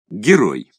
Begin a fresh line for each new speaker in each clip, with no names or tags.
Герой.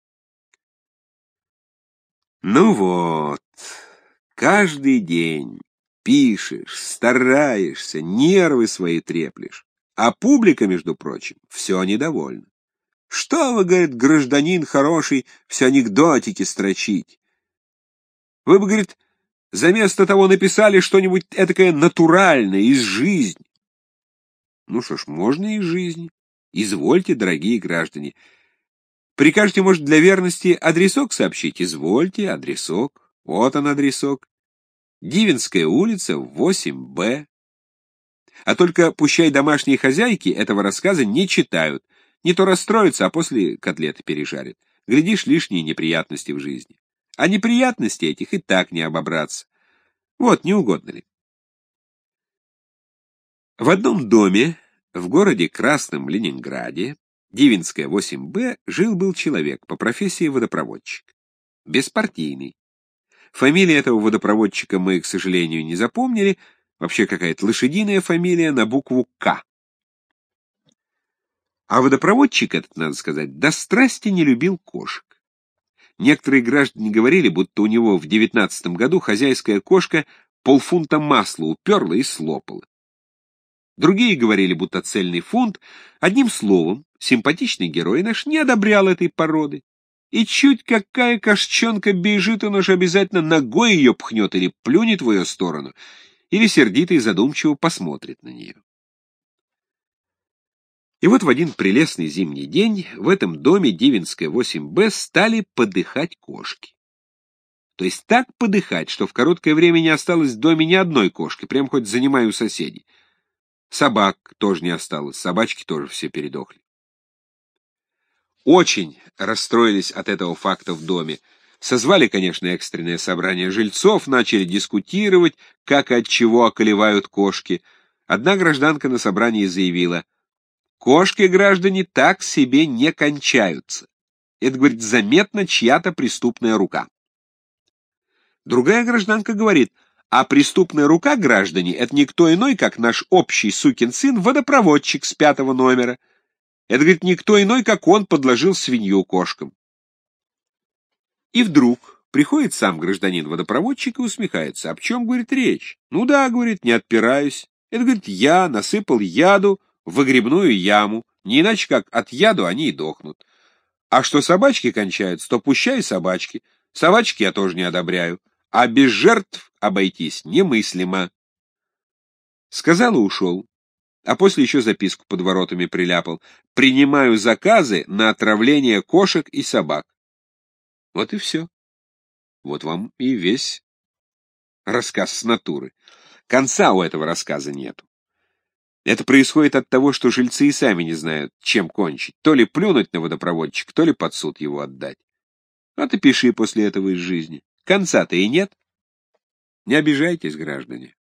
Ну вот, каждый день пишешь, стараешься, нервы свои треплешь, а публика, между прочим, все недовольна. Что вы, говорит, гражданин хороший, все анекдотики строчить? Вы бы, говорит, заместо того написали что-нибудь этакое натуральное, из жизни. Ну что ж, можно и из жизни. Извольте, дорогие граждане. Прикажете, может, для верности адресок сообщить? Извольте, адресок. Вот он, адресок. Дивенская улица, 8Б. А только пущай домашние хозяйки этого рассказа не читают. Не то расстроятся, а после котлеты пережарят. Глядишь, лишние неприятности в жизни. А неприятности этих и так не обобраться. Вот, не угодно ли? В одном доме в городе Красном Ленинграде, Дивенская, 8Б, жил-был человек, по профессии водопроводчик. Беспартийный. Фамилии этого водопроводчика мы, к сожалению, не запомнили. Вообще какая-то лошадиная фамилия на букву «К». А водопроводчик этот, надо сказать, до страсти не любил кошек. Некоторые граждане говорили, будто у него в 19 году хозяйская кошка полфунта масла уперла и слопала. Другие говорили, будто цельный фунт. Одним словом, симпатичный герой наш не одобрял этой породы. И чуть какая кошчонка бежит, он уж обязательно ногой ее пхнет или плюнет в ее сторону, или сердито и задумчиво посмотрит на нее. И вот в один прелестный зимний день в этом доме Дивенская, 8Б, стали подыхать кошки. То есть так подыхать, что в короткое время не осталось в доме ни одной кошки, прям хоть занимай у соседей. Собак тоже не осталось, собачки тоже все передохли. Очень расстроились от этого факта в доме. Созвали, конечно, экстренное собрание жильцов, начали дискутировать, как и от чего околевают кошки. Одна гражданка на собрании заявила: «Кошки, граждане, так себе не кончаются. Это, говорит, заметно чья-то преступная рука». Другая гражданка говорит: «А преступная рука, граждане, это никто иной, как наш общий сукин сын, водопроводчик с 5-го номера. Это, говорит, никто иной, как он подложил свинью кошкам». И вдруг приходит сам гражданин-водопроводчик и усмехается. «А в чем, говорит, речь?» «Ну да, говорит, не отпираюсь. Это, говорит, я насыпал яду в выгребную яму. Не иначе, как от яду они и дохнут. А что собачки кончаются, то пущай собачки. Собачки я тоже не одобряю. А без жертв обойтись немыслимо». Сказал и ушел. А после еще записку под воротами приляпал: «Принимаю заказы на отравление кошек и собак». Вот и все. Вот вам и весь рассказ с натуры. Конца у этого рассказа нету. Это происходит от того, что жильцы и сами не знают, чем кончить. То ли плюнуть на водопроводчика, то ли под суд его отдать. А ты пиши после этого из жизни. Конца-то и нет. Не обижайтесь, граждане.